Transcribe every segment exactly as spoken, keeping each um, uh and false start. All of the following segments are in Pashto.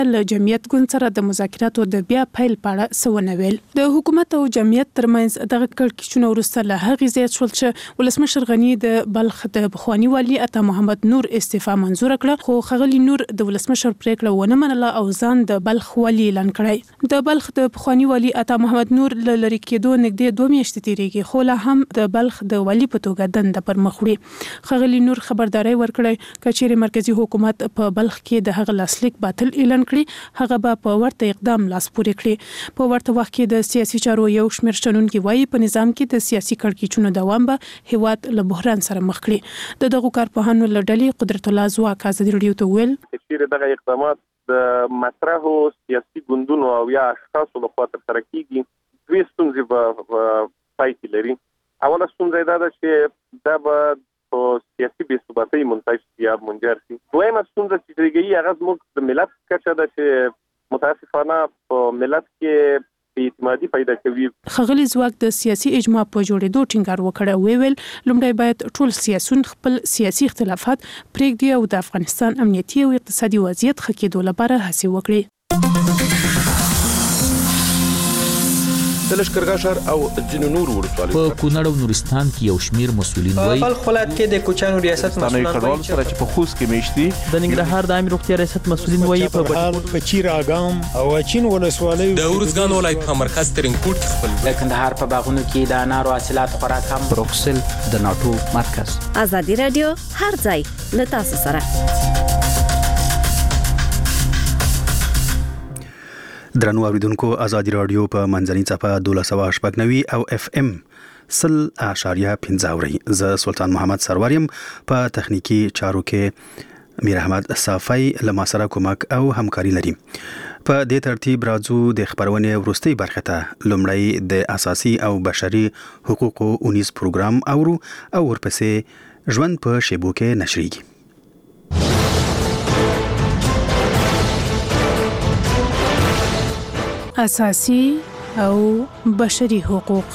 له جمعیت ګوند سره د مذاکراتو د بیا پیل په اړه څه ویل. د حکومت او جمعیت ترمنځ دغه کړکېچونه وروسته له هغې زیات شول چې ولسمشر غني د بلخ د پخواني والي عطا محمد نور استعفا منظور کړه، خو ښاغلي نور د ولسمشر پریکړه ونه منله او ځان د بلخ والي اعلان کړی. د بلخ د پخواني والي عطا محمد نور له لرې کېدو نږدې دوه میاشتې تیریږي، خو لا هم د بلخ د والي په توګه دنده پر مخ وړي. ښاغلي نور خبرداري ورکړی چې چیرې مرکزی حکومت په بلخ کې د هغه لاسلیک باطل اعلان کړي، هغه به په ورته اقدام لاس پورې کړي. په ورته وخت کې د سیاسي چارو یو شمېر شنونکي وایي په نظام کې د سیاسي کړکېچونو دوام به هیواد له بحران سره مخ کړي. د دغو کارپوهانو له ډلې قدرت الله ځواک ازادي راډیو ته ویل چې دغه اقدامات د مطرحو سیاسي ګوندونو او یا اشخاصو لخوا ترسره کیږي، دوی ستونزې به پای کې لري. اوله ستونزه دا ده چې دا به په سیاسي بې ثباتۍ منتج یا منجر شي. دویمه ستونزه چې دیږي هغه زموږ د ملت کچه ده چې متاسفانه په ملت کې اعتمادي پیدا کوي. ښاغلي ځواک د سیاسي اجماع په جوړېدو ټینګار وکړ او ویل لومړی باید ټول سیاسيون خپل سیاسي اختلافات پرېږدي او د افغانستان امنیتي او اقتصادي وضعیت ښه کېدو لپاره هڅې وکړي. د لشکرګاه ښار او ځینو نورو ولسوالیو په کونړ او نورستان کې یو شمیر مسؤلین وایي په خپل کې د کوچانو ریاست مسؤلین وایي چې په خوست کې میشتي د ننګرهار د عامه روغتیا ریاست مسؤلین وایي په بهار په چیر اګام او چین ولسوالیو د ورزګان ولایت په مرکز ترینکوټ خپل د کندهار په باغونو کې د انارو حاصلات خوراک هم بروکسل د ناتو مرکز. ازادي رادیو هر ځای له تاسو سره. درنو اوریدونکو، ازادي رادیو په منځنۍ صفحه دولس سوه شپږ نوي او اف ام سل اشاریه پنځه اوري. زه سلطان محمد سروریم، په تخنیکی چارو کې میر احمد صافی لما سره کومک او همکاري لري. په دې ترتیب راځو د خبرونې وروستۍ برخه ته. لومړی د اساسي او بشري حقوقو اونیز پروګرام اورو او ورپسې ژوند په شیبو کې نشریږي. اساسي او بشري حقوق.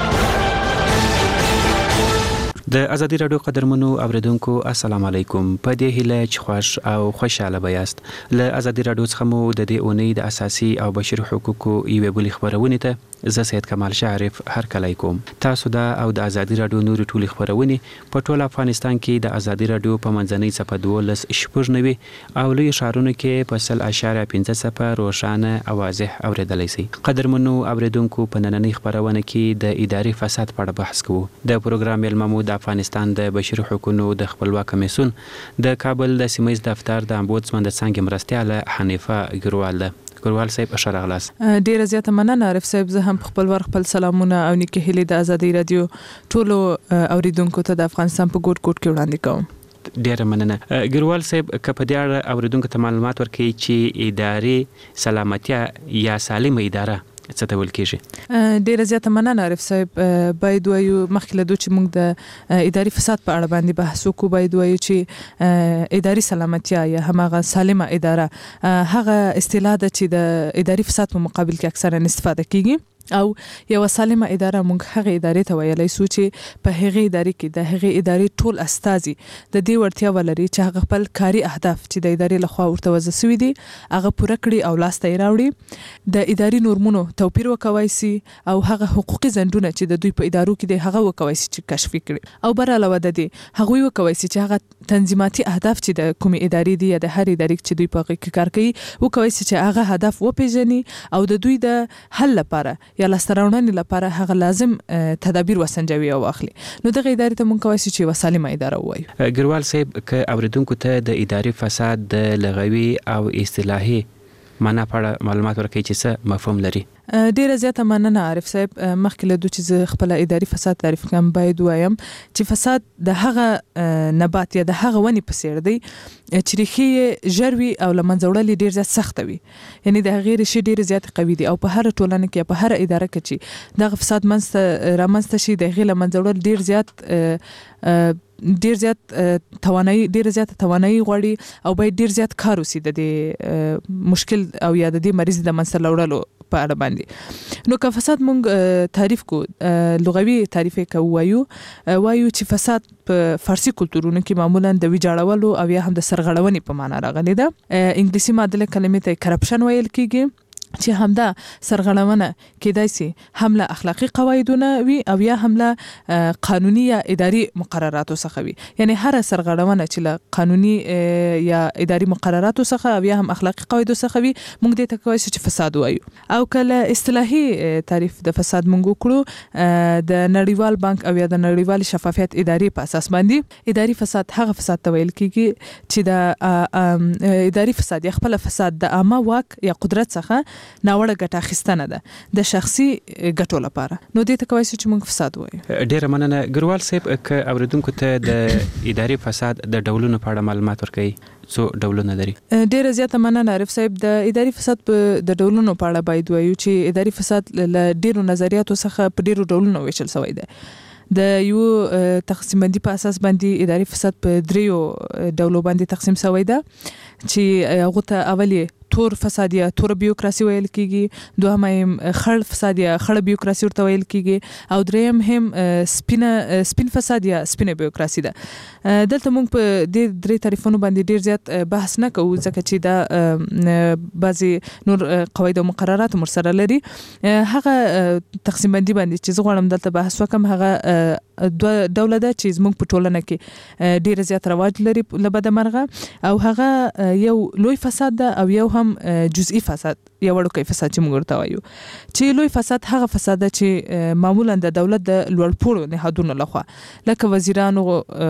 د ازادي راډیو قدرمنو اوریدونکو السلام علیکم. په دې هیله چې خوښ او خوشاله بیاست. له ازادي راډیو څخه مو د دې اونۍ د اساسي او بشري حقوقو یوې بلې خبرونه ته زه سید کمال شعرف هر کله کوم. تاسو دا او د ازادي راډیو نوري ټولې خبرونه په ټول افغانستان کې د ازادي راډیو په منځنۍ صفحه دولس شپږ نوي او لوی ښارونو کې په سل اشاریه پنځه صفحه روښانه او واضح اوریدلای شئ. قدرمنو اوریدونکو، په نننۍ خبرونه کې د اداري فساد په اړه بحث کوو. د پروګرام ملممو د افغانستان د بشري حقوقو د خپلواک کمیسیون د کابل د سیمه ییز دفتر د امبودسمن د څنګه مرستياله حنیفه ګروال ده. ګروال صاحب اشاره غلاس ډیره زیاته مننه. عارف صاحب، زه هم خپل ور خپل سلامونه او نیکه هلي د ازادي رادیو ټولو اوریدونکو ته د افغانستان په ګوټ ګوټ کې وړاندې کوم. ډیره مننه. ګروال صاحب، که په دې اړه اوریدونکو ته معلومات ورکړي چې اداري سلامتیا یا سالمه اداره څه ته ویل کېږي؟ ډیره زیاته مننه عارف صاحب. باید وایو مخکې له دوی چې موږ د اداري فساد په اړه باندې بحث وکړو، باید وایو چې اداري سلامتیا یا هماغه سالمه اداره هغه اصطلاح ده چې د اداري فساد په مقابل کې اکثرا استفاده کیږي او یو سالمه اداره موږ هغه ادارې ته ویلای سو چې په هغه ادارې کې د هغه ادارې ټول استازي د دې ورتیا ولري چې هغه خپل کاري اهداف چې د ادارې لخوا ورته وځي سوي دي هغه پوره کړي او لاس ته راوړي. د اداري نورمونو توپیر وکوي سي او هغه حقوقي ځندونه چې د دوی په ادارو کې د هغه وکوي سي چې کشف کړي او بر علاوه د دې هغه وکوي سي چې هغه تنظیماتي اهداف چې د کومې ادارې دي یا د هر ادارې چې دوی په هغه کې کار کوي وکوي سي چې هغه هدف وپیژني او د دوی د حل لپاره یا لستراونن لپاره هغه لازم تدابیر وسنجوي او اخلي. نو دغه ادارې ته مونږ کوي چې وسالمه اداره وایو. ګروال صاحب، که اوریدونکو ته د اداري فساد د لغوي او اصطلاحي معنا په اړه معلومات ورکړي چې څه مفهوم لري؟ ډیره زیاته مننه عارف صاحب. مخکې له دوی چې خپل اداري فساد تعریف کوم، باید وایم چې فساد د هغه نبات یا د هغه ونی په څیر دی چې ریښې ژروي او لمنځه وړل ډیر زیات سخت وي، یعنی د هغه ریښې ډیر زیات قوي دي او په هر ټولنه کې په هر اداره کې چې دغه فساد منځ رامنځته شي د هغه لمنځه وړل ډیر زیات ډیر زیات توانایي ډیر زیات توانایي غواړي او باید ډیر زیات کار وشي د دې مشکل او یا د دې مریض د منځ ته وړلو په اړه باندې. نو که فساد مونږ تعریف کو لغوي تعریف یې کوو وایو چې فساد په فارسی کلتورونو کې معمولا د ویجاړولو او یا هم د سرغړونې په معنا راغلی ده. انګلیسي معادله کلمې ته کرپشن ویل کیږي چې همدا سرغړونه کېدای شي هم له اخلاقی قواعدونه وي او یا هم له قانوني یا اداري مقرراتو څخه وي. یعنی هر سرغړونه چې له قانوني یا اداري مقرراتو څخه او یا هم اخلاقی قواعدو څخه وي موږ دې ته کوي چې فساد وایو. او کله اصطلاحي تعریف د فساد موږ وکړو د نړیوال بانک او یا د نړیوال شفافیت اداري په اساس باندې اداري فساد هغه فساد ته ویل کیږي چې د اداري فساد یا خپل فساد د عامه واک یا قدرت څخه ناوړه ګټه اخیستنه ده د شخصي ګټو لپاره. نو دې ته کوي چې موږ فساد وایو. ډیره مننه ګروال صاحب. ک اوریدونکو ته د اداري فساد د ډولونو په اړه معلومات ورکړئ. څو ډولونه لري؟ ډیره زیاته مننه عارف صاحب. د اداري فساد په د ډولونو په اړه باید وایو چې اداري فساد له ډیرو نظریاتو څخه په ډیرو ډولونو ویشل شوی دی. د یو تقسیم بندي په اساس باندې اداري فساد په دریو ډولو باندې تقسیم شوی دی چې هغه ته اولی تور فساد یا تور بیوکراسي ویل کیږي، دوهم خړ فساد یا خړ بیوکراسي ورته ویل کیږي، او دریم هم سپینه سپین فساد یا سپینه بیوکراسي ده. دلته موږ په دې درې تعریفونو باندې ډیر زیات بحث نه کوو ځکه چې دا بعضي نور قواعد او مقررات مر سره لري. هغه تقسیم بندي باندې چې زه غواړم دلته بحث وکم هغه دوه ډول ده چې زموږ په ټولنه کې ډیر زیات رواج لري لبد مرغه، او هغه یو لوی فساد ده او یو هم جزئی فساد یا وړوکی فساد چې موږ ورته وایو. چې لوی فساد هغه فساد چې معمولا د دولت د لوړپوړو نهادونو لخوا لکه وزیرانو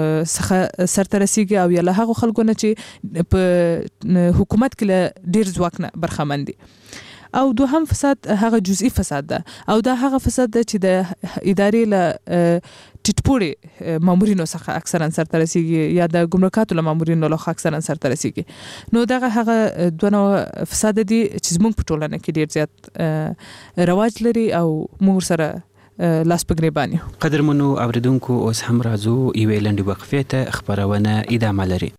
څخه سرته رسیږي او یا له هغو خلکو نه چې په حکومت کې له ډیر ځواک نه برخمن دي. او دوهم فساد هغه جزئی فساد ده، او دا هغه فساد ده چې د ادارې له ټیټپوړي مامورینو څخه اکثرا سرته رسیږي یا د ګمرکاتو له مامورینو لخوا اکثرا سرته رسیږي. نو دغه هغه دوه نوع فساد دي چې زموږ په ټولنه کې ډیر زیات رواج لري او موږ سره لاس په ګریبان یو. قدرمنو اوریدونکو اوس هم راځو یوې لنډې وقفې ته، خپرونه ادامه لري.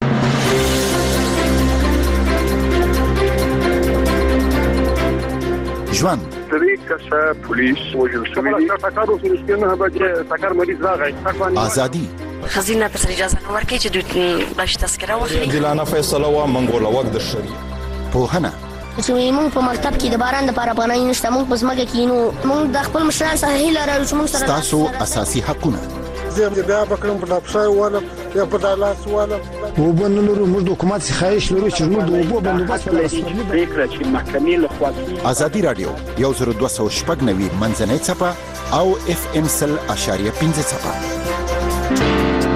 ژوند درې کسه پولیس وژل شوي دي. ټاکارو سره نه به ټاکار مریض راغی. ازادي خزینه پر اجازه نه ورکړي چې دوی باش تذکره واخلي. دلانه فیصله وا منګول وخت د شری پوهنه چې موږ په مکتب کې د باران د لپاره پناه نشته، موږ په ځمکه کې نو موږ د خپل مشران سره هیله لرو چې موږ سره تاسو اساسي حقونه زه بیا بکرم په ډاپسای واله یا په دالاس واله وبنلو موږ د حکومت څخه خواهش لرو چې موږ د اوبو بندوبست په لاس فکر چې محکمې له خوا ازادي رادیو یو زر دوه سوه شپږ نوي منځنۍ څپه او اف ام سل اشاریه پنځه څپه.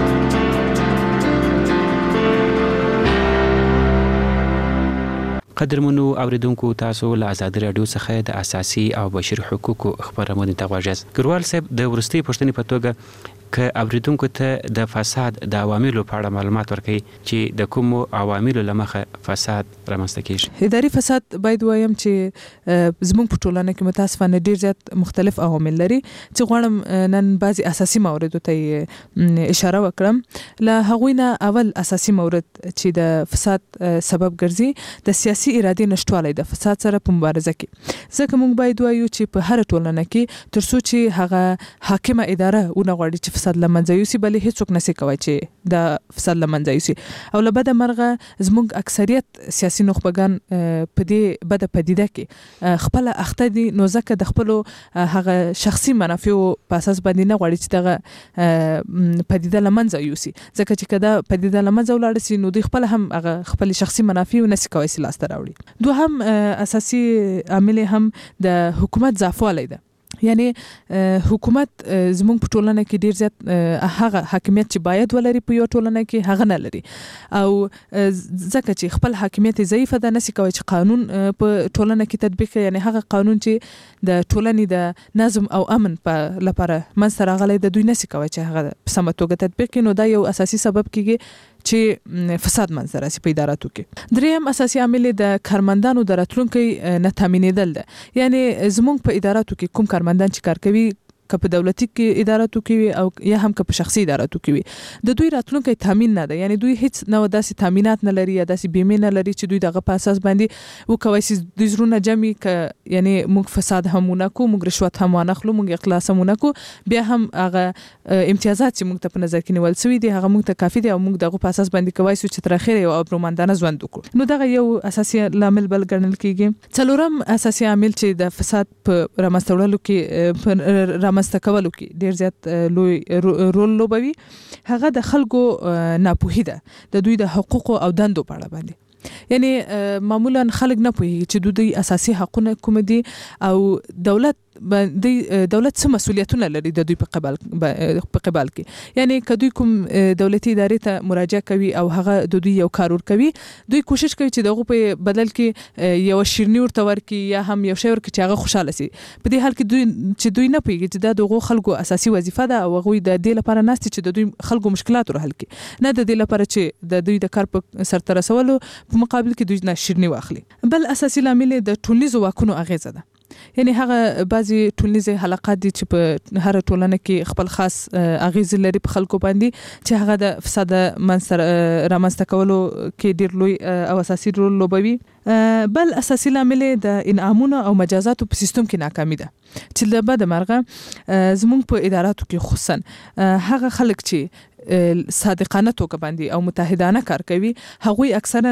قدرمنو اوریدونکو، تاسو له ازادي رادیو څخه د اساسي او بشري حقوقو خبرونه ته غواړئ. ګروال صاحب، د ورستي پښتنې په توګه که اوریدونکو ته د فساد د عواملو په اړه معلومات ورکړي چې د کومو عواملو لمخه فساد رامنځته کیږي. اداري فساد باید وایم چې زموږ په ټولنه کې متاسفانه ډیر زیات مختلف عوامل لري چې غواړم نن بعضي اساسي موردو ته اشاره وکړم. له هغوی نه اول اساسي مورد چې د فساد سبب ګرځي د سیاسي ارادې نشټوالی د فساد سره په مبارزه کې. ځکه موږ باید وایو چې په هر ټولنه کې ترڅو چې هغه حاکمه اداره ونه غواړي چې فساد لمنځه یوسي، بلې هیڅوک نشي کوي چې د فساد لمنځه یوسي. او له بده مرغه زموږ اکثریت سیاسي نخبگان په دې بده پدیده کې خپل اخته دي، نو ځکه د خپل هغه شخصي منافع په اساس باندې نه غواړي چې دغه پدیده لمنځه یوسي، ځکه چې کدا پدیده لمنځه ولاړ شي نو دوی خپل هم هغه خپل شخصي منافع نشي کوي چې لاس ته راوړي. دوهم اساسي عامل هم د حکومت ضعفوالی ده. یعنی حکومت زموږ په ټولنه کې ډیر زیات هغه حاکمیت چې باید ولري په یو ټولنه کې هغه نه لري، او ځکه چې خپل حاکمیت ضعیف ده نشي کوي چې قانون په ټولنه کې تطبیق کړي. یعنی هغه قانون چې د ټولنې د نظم او امن په لپاره منځته راغلی د دوی نشي کوي چې هغه په سمه توګه تطبیق کړي. نو دا یو اساسي سبب کیږي چې فساد منځته راسي په اداراتو کې. دریم اساسي عامل د کارمندانو د راتلونکي نه تامینېدل ده. یعنی زموږ په اداراتو کې کوم کارمندان چې کار کوي که په دولتي کې اداراتو کې وي او یا هم که په شخصي اداراتو کې وي د دوی راتلونکي تامین نه ده، یعنی دوی هیڅ نو داسې تامینات نه لري یا داسې بیمه نه لري چې دوی دغه په اساس باندې وکوي چې د زرونه جمع ک یعنی موږ فساد همونه کو، موږ رشوت هم ونخلو، موږ اخلاص همونه کو، بیا هم هغه امتیازات چې موږ ته په نظر کې نیول شوی دي هغه موږ ته کافي دي او موږ دغه په اساس باندې کوي چې تر اخره یو ابرومندانه ژوند وکړو. نو دغه یو اساسي لامل بل ګڼل کیږي. څلورم اساسي عامل چې د فساد په رامنځته وړلو کې په رامنځته کولو کې ډیر زیات لوی رول لوبوي هغه د خلکو ناپوهي ده د دوی د حقوقو او دندو په اړه باندې. یعنی معمولا خلک نه پوهیږي چې دوی اساسي حقونه کوم دي او دولت باندې دولت څه مسولیتونه لري د دوی په قبال په قبال کې. یعنی کدوې کوم دولتي ادارې ته مراجعه کوي او هغه د دوی یو کار ور کوي، دوی کوشش کوي چې دغه په بدل کې یو شیرنی ورته ورکي یا هم یو شی ورکي چې هغه خوشاله شي. په دې حال کې دوی چې دوی نه پوهیږي چې دا دغه خلکو اساسي وظیفه ده او هغه د دې لپاره ناست چې د دوی خلکو مشکلات ور حل کړي، نه د دې لپاره چې د دوی د کار په سرته رسولو په مقابل کې دوی نه شیرنی واخلي. بل اساسي لامل د ټولنیزو واکونو اغیزه ده. یعنی هغه بعضی ټولنیزه حلقات دي چې په هر ټولنه کې خپل خاص اغیز لري په خلکو باندې چې هغه د فساد منصر رامنځته کولو کې ډیر لوی او اساسي رول لوبوي. بل اساسي لامل د انعامونو او مجازاتو په سیستم کې ناکامي ده چې د بد مرغه زموږ په اداراتو کې خصوصا هغه خلک چې صادقانه توګه باندې او متحدانه کار کوي هغوی اکثرا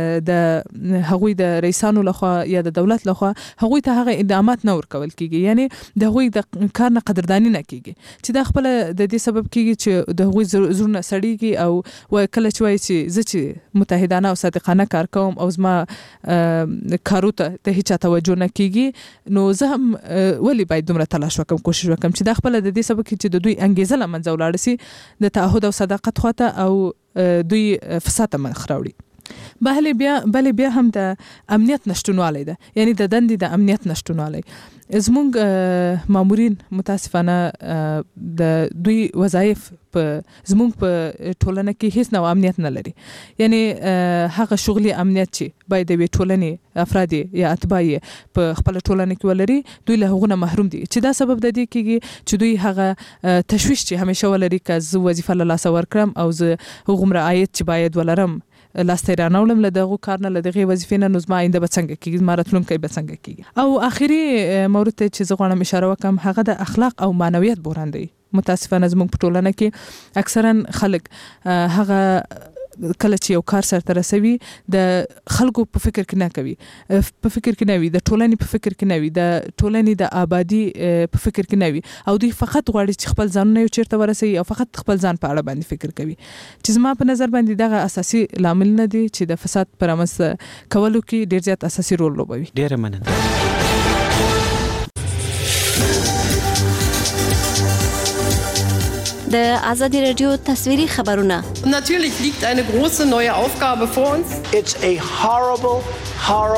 د هغوی د رئیسانو لخوا یا د دولت لخوا هغوی ته هغه انعامات نه ورکول کیږي، یعنی د هغوی د کار نه قدردانی نه کیږي چې دا خپل د دې سبب کیږي چې د هغوی زړونه سړیږي او و کله چې وایي چې زه چې متحدانه او صادقانه کار کوم او زما کارو ته ته هیڅ توجه نه کیږي، نو زه هم ولی باید دومره تلاش وکم کوشش وکم چې دا خپل د دې سبب چې د دوی انګیزه لمنځه ولاړ شي د تعهد او صداقت خواته او دوی فساد ته مخ راوړي. بهله بیا بل بیا هم د امنیت نشټونوالی ده، یعنی د دندې د امنیت نشټونوالی. زموږ مامورین متاسفانه د دوی وظایف په زموږ په ټولنه کې هیڅ نوع امنیت نه لري، یعنی هغه شغلي امنیت چې باید د ټولنې افراد یا اتباع په خپل ټولنه کې ولري دوی له هغه محروم دي، چې دا سبب د دې کېږي چې دوی هغه تشویش چې همیشه ولري که زه وظیفه له لاسه ورکړم او زه هغومره عاید چې باید ولرم لاسته رانولم له دغه کار نه له دغه وظیفې نه، نو زما آینده به څنګه کېږي، زما راتلونکی به څنګه کېږي. او آخري مورد ته چې زه غواړم اشاره وکړم هغه د اخلاق او معنویت بحران دی. متاسفانه زموږ په ټولنه کې اکثرا خلک هغه کله چې یو کار سرته رسوي د خلکو په فکر کې نه کوي، په فکر کې نه وي، د ټولنې په فکر کې نه وي، د ټولنې د آبادی په فکر کې نه وي او دوی فقط غواړي چې خپل ځانونه یو چیرته ورسوي او فقط خپل ځان په اړه باندې فکر کوي، چې زما په نظر باندې دغه اساسي لامل نه دي چې د فساد پر رامنځته کولو کې ډیر زیات اساسي رول لوبوي. ډیره مننه. د آزادی رادیو تصویری خبرونه. Natürlich liegt eine große neue Aufgabe vor uns. It's a horrible, horrible